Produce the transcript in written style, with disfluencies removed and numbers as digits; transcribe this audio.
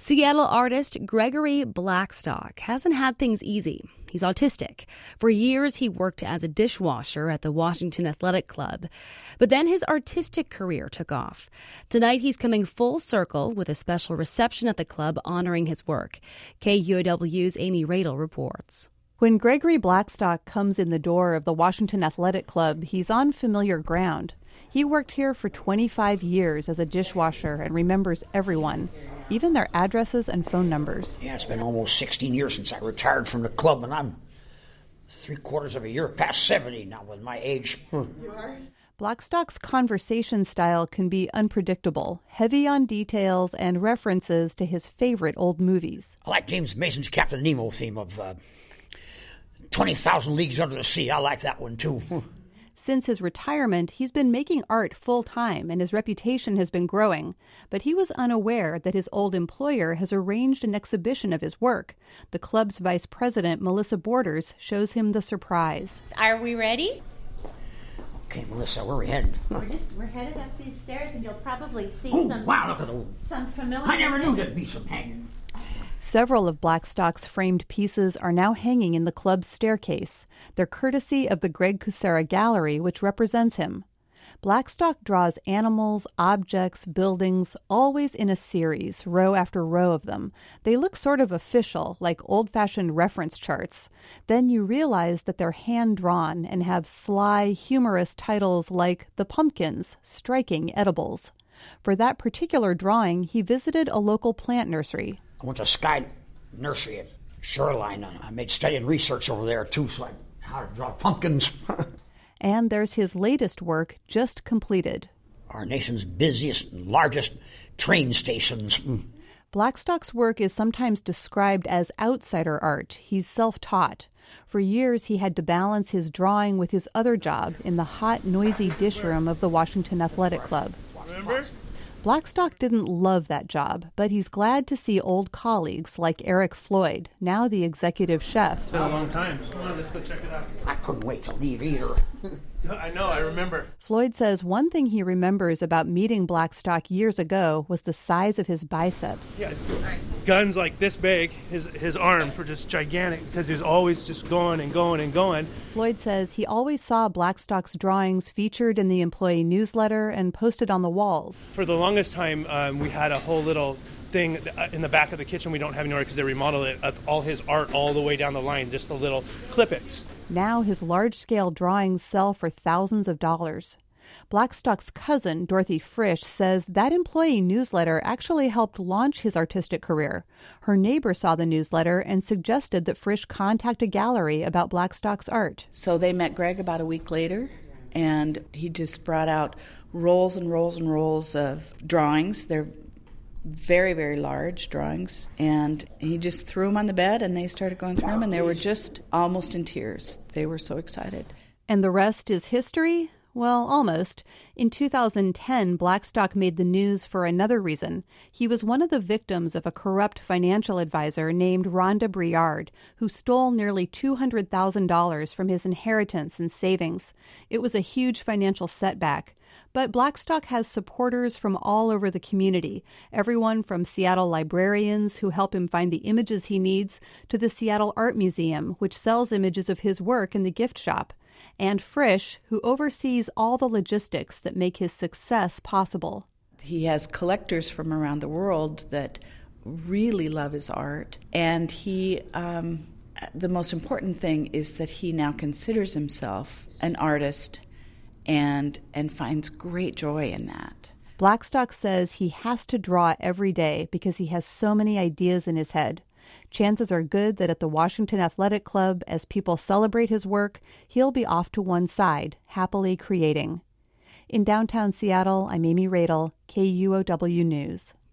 Seattle artist Gregory Blackstock hasn't had things easy. He's autistic. For years, he worked as a dishwasher at the Washington Athletic Club. But then his artistic career took off. Tonight, he's coming full circle with a special reception at the club honoring his work. KUOW's Amy Radel reports. When Gregory Blackstock comes in the door of the Washington Athletic Club, he's on familiar ground. He worked here for 25 years as a dishwasher and remembers everyone, even their addresses and phone numbers. Yeah, it's been almost 16 years since I retired from the club, and I'm 3/4 of a year past 70 now with my age. Blackstock's conversation style can be unpredictable, heavy on details and references to his favorite old movies. I like James Mason's Captain Nemo theme of 20,000 Leagues Under the Sea. I like that one, too. Since his retirement, he's been making art full-time and his reputation has been growing. But he was unaware that his old employer has arranged an exhibition of his work. The club's vice president, Melissa Borders, shows him the surprise. Are we ready? Okay, Melissa, where are we heading? We're headed up these stairs and you'll probably see wow, look at those. some familiar... I never knew there'd be some hanging. Several of Blackstock's framed pieces are now hanging in the club's staircase. They're courtesy of the Greg Kucera Gallery, which represents him. Blackstock draws animals, objects, buildings, always in a series, row after row of them. They look sort of official, like old-fashioned reference charts. Then you realize that they're hand-drawn and have sly, humorous titles like The Pumpkins, Striking Edibles. For that particular drawing, he visited a local plant nursery. I went to Sky Nursery at Shoreline. I made study and research over there, too, so I know how to draw pumpkins. And there's his latest work, just completed. Our nation's busiest and largest train stations. Blackstock's work is sometimes described as outsider art. He's self-taught. For years, he had to balance his drawing with his other job in the hot, noisy dish room of the Washington Athletic Club. Remember? Blackstock didn't love that job, but he's glad to see old colleagues like Eric Floyd, now the executive chef. It's been a long time. Come on, let's go check it out. I couldn't wait to leave either. I know, I remember. Floyd says one thing he remembers about meeting Blackstock years ago was the size of his biceps. Yeah, guns like this big, his arms were just gigantic because he was always just going and going and going. Floyd says he always saw Blackstock's drawings featured in the employee newsletter and posted on the walls. For the longest time, we had a whole little thing in the back of the kitchen we don't have anymore because they remodeled it, of all his art all the way down the line, just the little clip-its. Now his large-scale drawings sell for thousands of dollars. Blackstock's cousin, Dorothy Frisch, says that employee newsletter actually helped launch his artistic career. Her neighbor saw the newsletter and suggested that Frisch contact a gallery about Blackstock's art. So they met Greg about a week later, and he just brought out rolls and rolls and rolls of drawings. They're very, very large drawings, and he just threw them on the bed, and they started going through them, and they were just almost in tears. They were so excited. And the rest is history? Well, almost. In 2010, Blackstock made the news for another reason. He was one of the victims of a corrupt financial advisor named Rhonda Briard, who stole nearly $200,000 from his inheritance and savings. It was a huge financial setback. But Blackstock has supporters from all over the community, everyone from Seattle librarians who help him find the images he needs to the Seattle Art Museum, which sells images of his work in the gift shop, and Frisch, who oversees all the logistics that make his success possible. He has collectors from around the world that really love his art, and the most important thing is that he now considers himself an artist and finds great joy in that. Blackstock says he has to draw every day because he has so many ideas in his head. Chances are good that at the Washington Athletic Club, as people celebrate his work, he'll be off to one side, happily creating. In downtown Seattle, I'm Amy Radel, KUOW News.